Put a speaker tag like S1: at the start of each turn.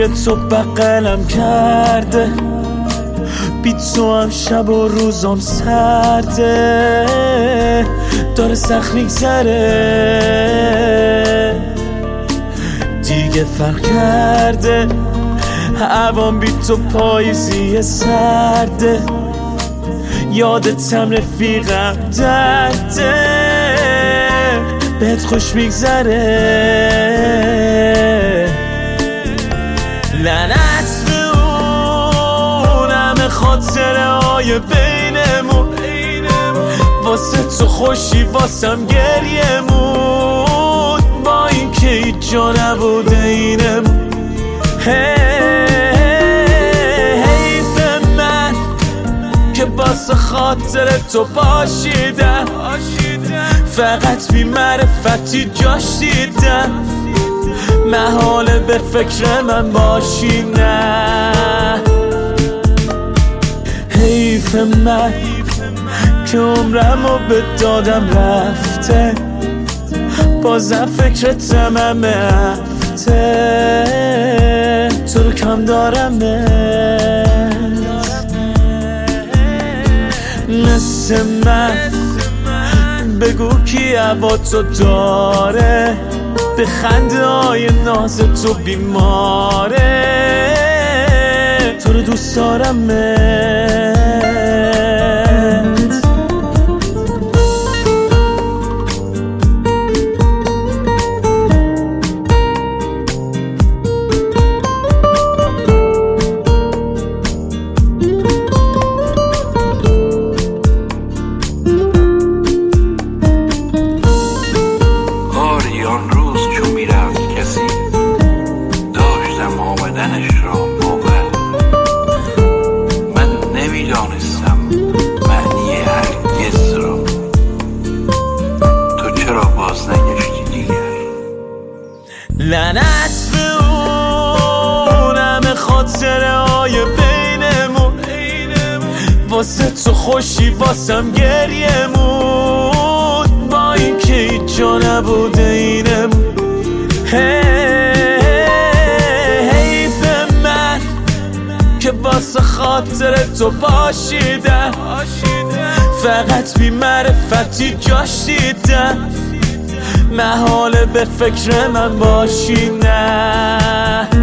S1: روی تو بغلم کرده، بی تو هم شب و روزم سرده، داره سخت میگذره دیگه فرق کرده، هوام بی تو پاییزی سرده، یادتم رفیقم درده، بهت خوش میگذره. لعنت به اون همه خاطره های بینمون، واسه تو خوشی واسم گریمون، با این که هیچ جا نبوده اینمون. حیف من که واسه خاطر تو باشیدم، فقط بی معرفتی جاش دیدم، محاله به فکر من باشی نه. حیف من که عمرمو به دادم رفته، بازم فکرتم همه هفته، تو رو کم دارم مثل من. بگو کی هوا تو داره، به خنده های ناز تو بیماره، تو رو دوست دارم لعنت به اون همه خاطره های بینمون، واسه تو خوشی واسم گریمون، با این که هیچ جا نبوده اینمون. حیف من که واسه خاطر تو باشیدم، فقط بی معرفتی جاش دیدم، محاله به فکر من باشی نه.